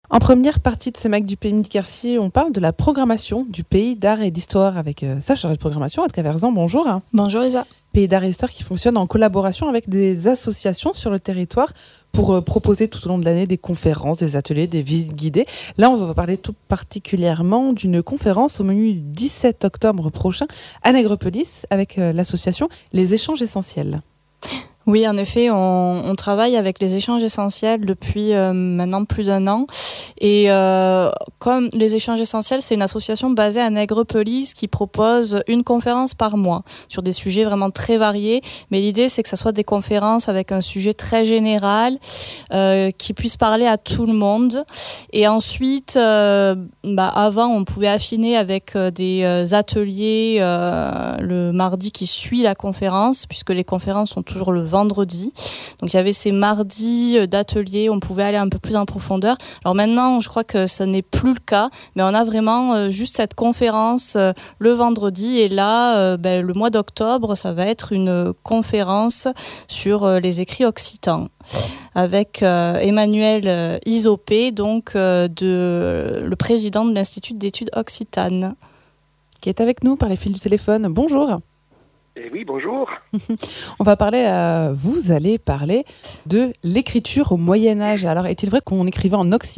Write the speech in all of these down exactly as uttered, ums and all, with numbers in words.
En première partie de ce Mac du Pays Midi Quercy, on parle de la programmation du Pays d'art et d'histoire avec euh, sa chargée de programmation, Anne Caverzan. Bonjour. Bonjour Lisa. Pays d'art et d'histoire qui fonctionne en collaboration avec des associations sur le territoire pour euh, proposer tout au long de l'année des conférences, des ateliers, des visites guidées. Là, on va parler tout particulièrement d'une conférence au menu du dix-sept octobre prochain à Nègrepelisse avec euh, l'association Les Échanges Essentiels. Oui, en effet, on, on travaille avec les échanges essentiels depuis euh, maintenant plus d'un an. Et euh, comme les échanges essentiels, c'est une association basée à Nègrepelisse qui propose une conférence par mois sur des sujets vraiment très variés. Mais l'idée, c'est que ça soit des conférences avec un sujet très général, euh, qui puisse parler à tout le monde. Et ensuite, euh, bah, avant, on pouvait affiner avec euh, des euh, ateliers euh, le mardi qui suit la conférence, puisque les conférences sont toujours le vendredi. Donc il y avait ces mardis d'ateliers, on pouvait aller un peu plus en profondeur. Alors maintenant, je crois que ce n'est plus le cas, mais on a vraiment euh, juste cette conférence euh, le vendredi. Et là, euh, ben, le mois d'octobre, ça va être une conférence sur euh, les écrits occitans avec euh, Emmanuel euh, Isopé, donc euh, de, le président de l'Institut d'études occitanes. Qui est avec nous par les fils du téléphone. Bonjour. Eh oui, bonjour. On va parler, euh, vous allez parler de l'écriture au Moyen-Âge. Alors, est-il vrai qu'on écrivait en occitan ?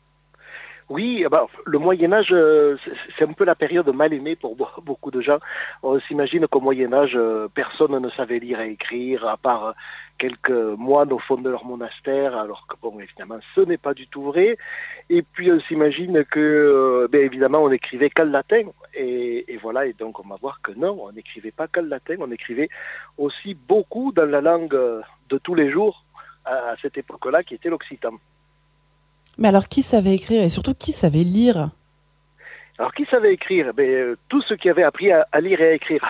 Oui, bah, le Moyen-Âge, euh, c'est un peu la période mal aimée pour beaucoup de gens. On s'imagine qu'au Moyen-Âge, euh, personne ne savait lire et écrire, à part quelques moines au fond de leur monastère, alors que, bon, évidemment, ce n'est pas du tout vrai. Et puis, on s'imagine que, euh, bien évidemment, on n'écrivait qu'en latin. Et, et voilà, et donc on va voir que non, on n'écrivait pas qu'en latin, on écrivait aussi beaucoup dans la langue de tous les jours, à cette époque-là, qui était l'occitan. Mais alors, qui savait écrire et surtout qui savait lire ? Alors, qui savait écrire ? Ben, euh, tous ceux qui avaient appris à, à lire et à écrire.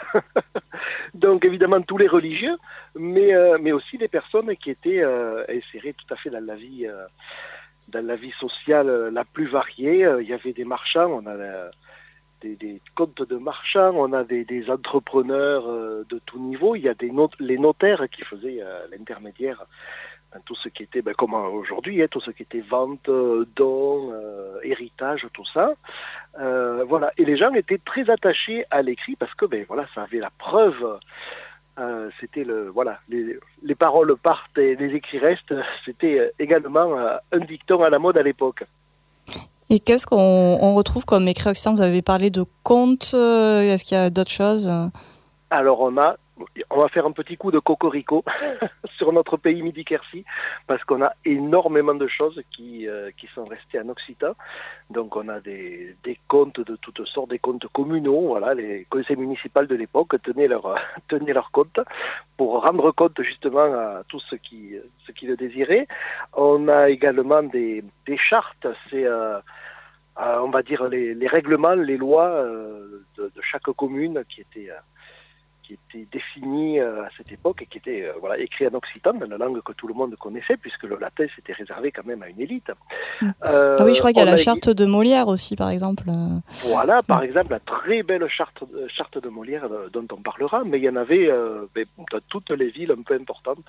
Donc, évidemment, tous les religieux, mais, euh, mais aussi les personnes qui étaient euh, insérées tout à fait dans la vie, euh, dans la vie sociale euh, la plus variée. Euh, il y avait des marchands, on a euh, des, des comptes de marchands, on a des, des entrepreneurs euh, de tout niveau. Il y a des not- les notaires qui faisaient euh, l'intermédiaire. Tout ce qui était, ben, comme aujourd'hui, hein, tout ce qui était vente, euh, don, euh, héritage, tout ça. Euh, voilà. Et les gens étaient très attachés à l'écrit parce que, ben, voilà, ça avait la preuve. Euh, c'était le, voilà, les, les paroles partent et les écrits restent. C'était également euh, un dicton à la mode à l'époque. Et qu'est-ce qu'on on retrouve comme écrit occitan ? Vous avez parlé de contes. Euh, est-ce qu'il y a d'autres choses ? Alors, on a On va faire un petit coup de cocorico sur notre pays Midi Quercy parce qu'on a énormément de choses qui, euh, qui sont restées en occitan. Donc on a des, des comptes de toutes sortes, des comptes communaux. Voilà, les conseils municipaux de l'époque tenaient leur, tenaient leur compte pour rendre compte justement à tous ceux qui, ceux qui le désiraient. On a également des, des chartes, c'est... Euh, euh, on va dire les, les règlements, les lois euh, de, de chaque commune qui étaient... Euh, qui était défini à cette époque et qui était euh, voilà, écrit en occitan, dans la langue que tout le monde connaissait, puisque le latin s'était réservé quand même à une élite. Mmh. Euh, ah oui, je crois qu'il y a la a... charte de Molière aussi, par exemple. Voilà, par mmh. exemple, la très belle charte, charte de Molière dont on parlera, mais il y en avait euh, dans toutes les villes un peu importantes.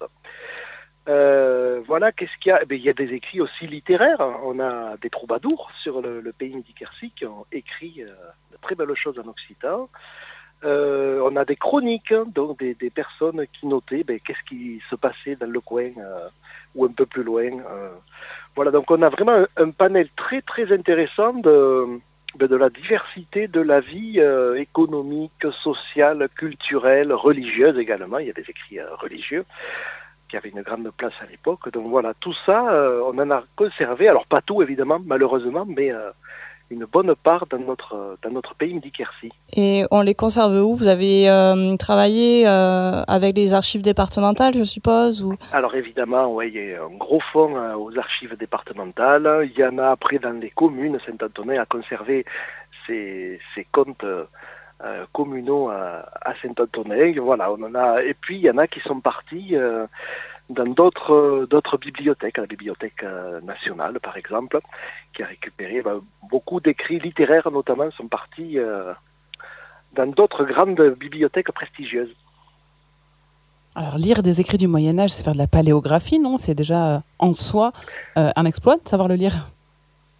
Euh, voilà, qu'est-ce qu'il y a ? Eh bien, il y a des écrits aussi littéraires. On a des troubadours sur le, le pays Midi Quercy qui ont écrit euh, de très belles choses en occitan. Euh, on a des chroniques, hein, donc des, des personnes qui notaient ben, qu'est-ce qui se passait dans le coin euh, ou un peu plus loin. Euh. Voilà, donc on a vraiment un, un panel très très intéressant de, ben, de la diversité de la vie euh, économique, sociale, culturelle, religieuse également. Il y a des écrits euh, religieux qui avaient une grande place à l'époque. Donc voilà, tout ça, euh, on en a conservé. Alors pas tout évidemment, malheureusement, mais... Euh, une bonne part dans notre, dans notre pays Midi Quercy. Et on les conserve où ? Vous avez euh, travaillé euh, avec les archives départementales, je suppose ou... Alors évidemment, ouais, il y a un gros fonds euh, aux archives départementales. Il y en a après dans les communes. Saint-Antonin a conservé ses, ses comptes euh, communaux à, à Saint-Antonin. Voilà, on en a. Et puis il y en a qui sont partis... Euh, dans d'autres d'autres bibliothèques, la Bibliothèque nationale par exemple, qui a récupéré ben, beaucoup d'écrits littéraires notamment sont partis euh, dans d'autres grandes bibliothèques prestigieuses. Alors lire des écrits du Moyen-Âge, c'est faire de la paléographie, non ? C'est déjà en soi euh, un exploit de savoir le lire.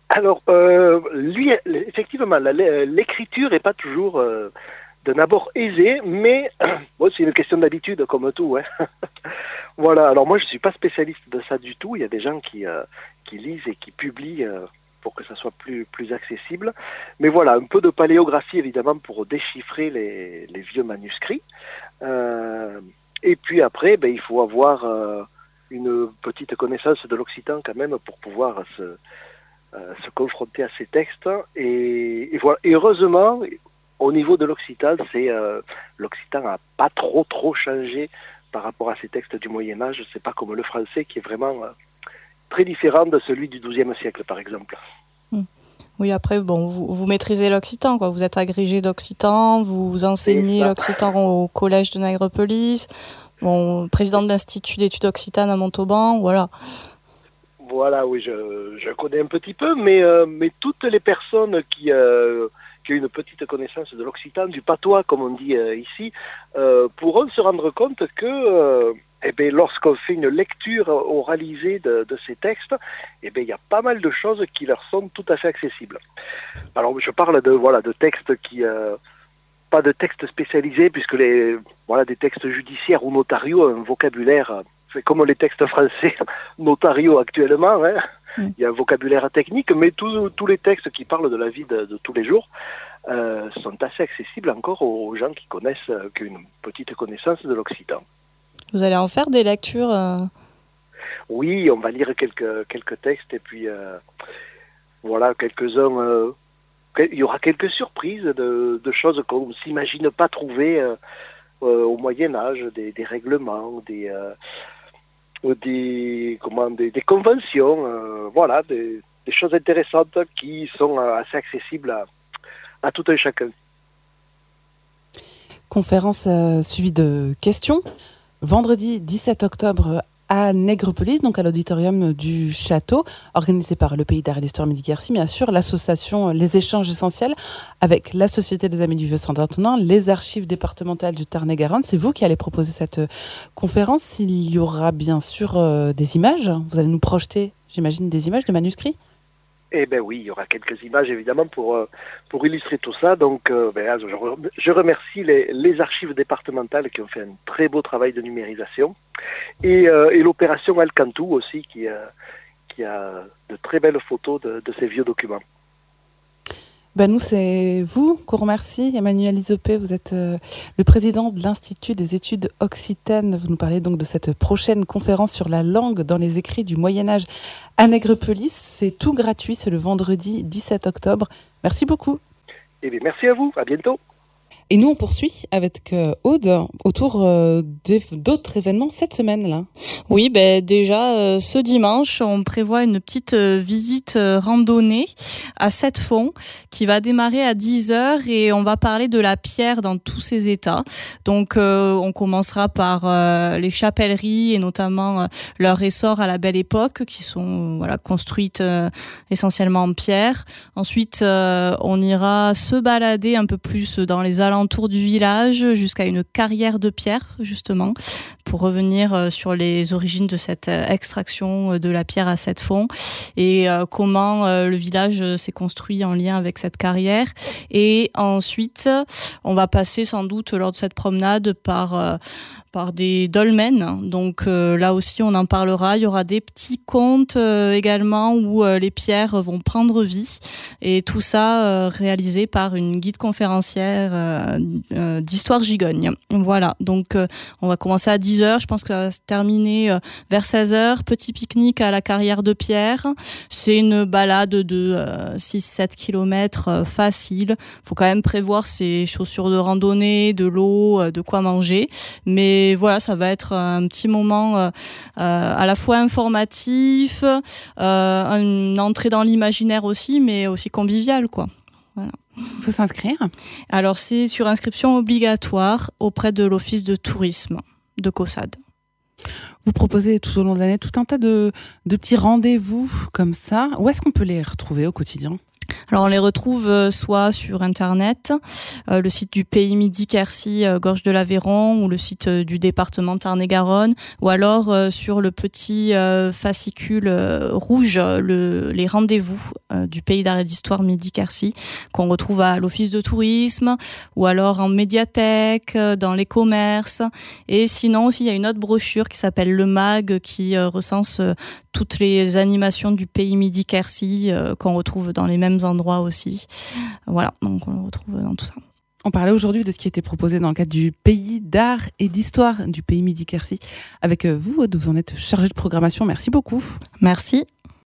Alors, euh, lui, effectivement, la, l'écriture n'est pas toujours euh, d'un abord aisé, mais bon, c'est une question d'habitude, comme tout. Hein. Voilà, alors moi, je ne suis pas spécialiste de ça du tout. Il y a des gens qui, euh, qui lisent et qui publient euh, pour que ça soit plus, plus accessible. Mais voilà, un peu de paléographie, évidemment, pour déchiffrer les, les vieux manuscrits. Euh, et puis après, ben, il faut avoir euh, une petite connaissance de l'occitan quand même pour pouvoir se... Euh, se confronter à ces textes et, et voilà. Et heureusement, au niveau de l'occitan, c'est euh, l'occitan n'a pas trop trop changé par rapport à ces textes du Moyen Âge. C'est pas comme le français qui est vraiment euh, très différent de celui du douzième siècle, par exemple. Mmh. Oui, après, bon, vous, vous maîtrisez l'occitan, quoi. Vous êtes agrégé d'occitan, vous enseignez l'occitan au collège de Nègrepelisse, bon, président de l'Institut d'études occitanes à Montauban, voilà. Voilà, oui, je, je connais un petit peu, mais, euh, mais toutes les personnes qui, euh, qui ont une petite connaissance de l'occitan, du patois, comme on dit euh, ici, euh, pourront se rendre compte que euh, eh bien, lorsqu'on fait une lecture oralisée de, de ces textes, eh bien, il y a pas mal de choses qui leur sont tout à fait accessibles. Alors, je parle de, voilà, de textes qui... Euh, pas de textes spécialisés, puisque les, voilà, des textes judiciaires ou notariaux, un vocabulaire... C'est comme les textes français notariaux actuellement, hein. Mm. Il y a un vocabulaire technique, mais tous, tous les textes qui parlent de la vie de, de tous les jours euh, sont assez accessibles encore aux gens qui connaissent, euh, qui ont une petite connaissance de l'occitan. Vous allez en faire des lectures euh... Oui, on va lire quelques, quelques textes et puis euh, voilà, quelques-uns. Euh, il y aura quelques surprises de, de choses qu'on ne s'imagine pas trouver euh, euh, au Moyen-Âge, des, des règlements, des... Euh, Des, comment, des, des conventions, euh, voilà, des, des choses intéressantes qui sont assez accessibles à, à tout un chacun. Conférence euh, suivie de questions. Vendredi dix-sept octobre à Nègrepelisse, donc à l'auditorium du château, organisé par le Pays d'Art et d'Histoire Midi-Quercy, bien sûr, l'association Les Échanges Essentiels, avec la Société des Amis du Vieux-Saint-Antonin, les archives départementales du Tarn-et-Garonne. C'est vous qui allez proposer cette conférence. Il y aura bien sûr euh, des images. Vous allez nous projeter, j'imagine, des images de manuscrits. Eh bien oui, il y aura quelques images évidemment pour, euh, pour illustrer tout ça. Donc euh, ben, je, je remercie les, les archives départementales qui ont fait un très beau travail de numérisation et, euh, et l'opération Alcantou aussi qui, euh, qui a de très belles photos de, de ces vieux documents. Ben nous, c'est vous qu'on remercie. Emmanuel Isopé, vous êtes euh, le président de l'Institut des études occitanes. Vous nous parlez donc de cette prochaine conférence sur la langue dans les écrits du Moyen-Âge à Nègrepelisse. C'est tout gratuit, c'est le vendredi dix-sept octobre. Merci beaucoup. Eh bien, merci à vous, à bientôt. Et nous, on poursuit avec euh, Aude autour euh, d'autres événements cette semaine-là. Oui, ben déjà, euh, ce dimanche, on prévoit une petite euh, visite euh, randonnée à Sept-Fonds qui va démarrer à dix heures et on va parler de la pierre dans tous ses états. Donc, euh, on commencera par euh, les chapelleries et notamment euh, leur essor à la Belle Époque qui sont euh, voilà, construites euh, essentiellement en pierre. Ensuite, euh, on ira se balader un peu plus dans les alentours alentour du village jusqu'à une carrière de pierre justement pour revenir sur les origines de cette extraction de la pierre à Sept-Fonds et comment le village s'est construit en lien avec cette carrière. Et ensuite on va passer sans doute lors de cette promenade par par des dolmens, donc euh, là aussi on en parlera. Il y aura des petits contes euh, également où euh, les pierres vont prendre vie et tout ça euh, réalisé par une guide conférencière euh, euh, d'histoire gigogne. Voilà, donc euh, on va commencer à dix heures, je pense que ça va se terminer euh, vers seize heures. Petit pique-nique à la carrière de pierre. C'est une balade de euh, six à sept kilomètres euh, facile. Faut quand même prévoir ses chaussures de randonnée, de l'eau, euh, de quoi manger, mais Et voilà, ça va être un petit moment euh, euh, à la fois informatif, euh, une entrée dans l'imaginaire aussi, mais aussi convivial, quoi. Voilà. Il faut s'inscrire. Alors, c'est sur inscription obligatoire auprès de l'Office de tourisme de Caussade. Vous proposez tout au long de l'année tout un tas de, de petits rendez-vous comme ça. Où est-ce qu'on peut les retrouver au quotidien ? Alors on les retrouve euh, soit sur internet, euh, le site du Pays Midi-Quercy, euh, Gorge de l'Aveyron, ou le site euh, du département Tarn-et-Garonne, ou alors euh, sur le petit euh, fascicule euh, rouge, le, les rendez-vous euh, du Pays d'art et d'histoire Midi-Quercy, qu'on retrouve à l'office de tourisme, ou alors en médiathèque, euh, dans les commerces. Et sinon aussi il y a une autre brochure qui s'appelle le MAG, qui euh, recense euh, toutes les animations du Pays Midi-Quercy, euh, qu'on retrouve dans les mêmes endroits aussi. Voilà, donc on le retrouve dans tout ça. On parlait aujourd'hui de ce qui était proposé dans le cadre du Pays d'art et d'histoire du Pays Midi-Quercy. Avec vous, Aude, vous en êtes chargée de programmation. Merci beaucoup. Merci.